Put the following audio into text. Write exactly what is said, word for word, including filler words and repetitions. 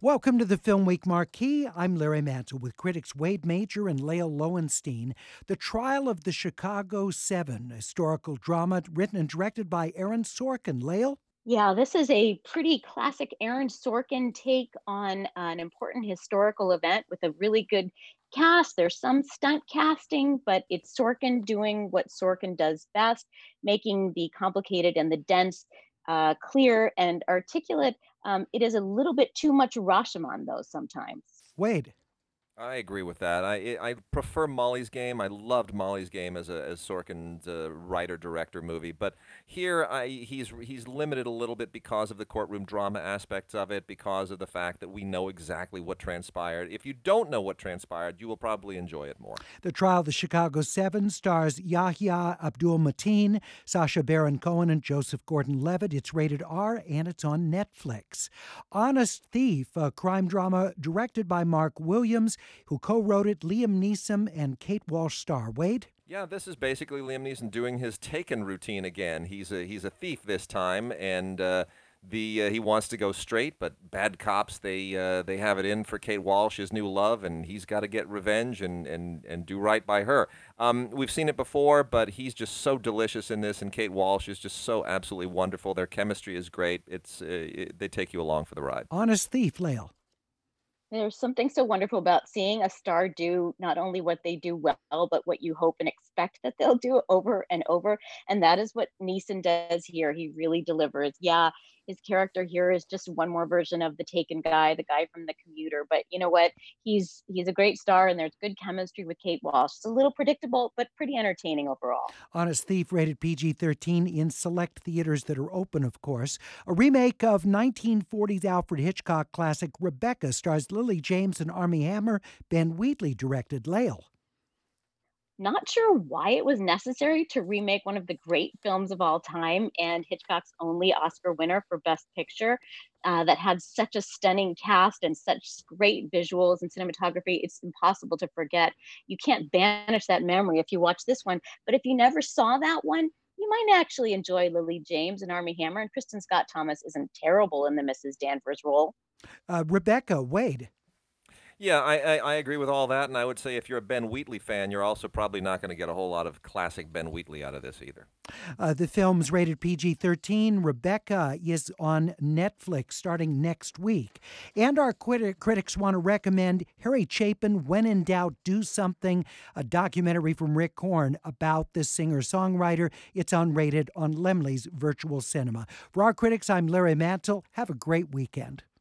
Welcome to the Film Week Marquee. I'm Larry Mantle with critics Wade Major and Lael Lowenstein. The Trial of the Chicago Seven, a historical drama written and directed by Aaron Sorkin. Lael? Yeah, this is a pretty classic Aaron Sorkin take on an important historical event with a really good cast. There's some stunt casting, but it's Sorkin doing what Sorkin does best, making the complicated and the dense uh, clear and articulate. Um, it is a little bit too much Rashomon, though, sometimes. Wade. I agree with that. I I prefer Molly's Game. I loved Molly's Game as a as Sorkin's uh, writer director movie, but here I he's he's limited a little bit because of the courtroom drama aspects of it, because of the fact that we know exactly what transpired. If you don't know what transpired, you will probably enjoy it more. The Trial of the Chicago Seven stars Yahya Abdul Mateen, Sacha Baron Cohen, and Joseph Gordon Levitt. It's rated R and it's on Netflix. Honest Thief, a crime drama directed by Mark Williams, who co-wrote it. Liam Neeson and Kate Walsh star. Wade? Yeah, this is basically Liam Neeson doing his Taken routine again. He's a he's a thief this time, and uh, the uh, he wants to go straight, but bad cops they uh, they have it in for Kate Walsh, his new love, and he's got to get revenge and, and, and do right by her. Um, we've seen it before, but he's just so delicious in this, and Kate Walsh is just so absolutely wonderful. Their chemistry is great. It's uh, it, they take you along for the ride. Honest Thief, Lael. There's something so wonderful about seeing a star do not only what they do well, but what you hope and expect that they'll do over and over. And that is what Neeson does here. He really delivers. Yeah, his character here is just one more version of the Taken guy, the guy from The Commuter. But you know what? He's he's a great star, and there's good chemistry with Kate Walsh. It's a little predictable, but pretty entertaining overall. Honest Thief, rated P G thirteen in select theaters that are open, of course. A remake of nineteen forties Alfred Hitchcock classic Rebecca stars Lily James and Armie Hammer. Ben Wheatley directed. Lael. Not sure why it was necessary to remake one of the great films of all time and Hitchcock's only Oscar winner for Best Picture, uh, that had such a stunning cast and such great visuals and cinematography. It's impossible to forget. You can't banish that memory if you watch this one. But if you never saw that one, you might actually enjoy Lily James and Armie Hammer. And Kristen Scott Thomas isn't terrible in the Missus Danvers role. Uh, Rebecca. Wade. Yeah, I, I, I agree with all that, and I would say if you're a Ben Wheatley fan, you're also probably not going to get a whole lot of classic Ben Wheatley out of this either. Uh, the film's rated P G thirteen. Rebecca is on Netflix starting next week. And our criti- critics want to recommend Harry Chapin, When in Doubt, Do Something, a documentary from Rick Horn about this singer-songwriter. It's unrated on Lemley's Virtual Cinema. For our critics, I'm Larry Mantle. Have a great weekend.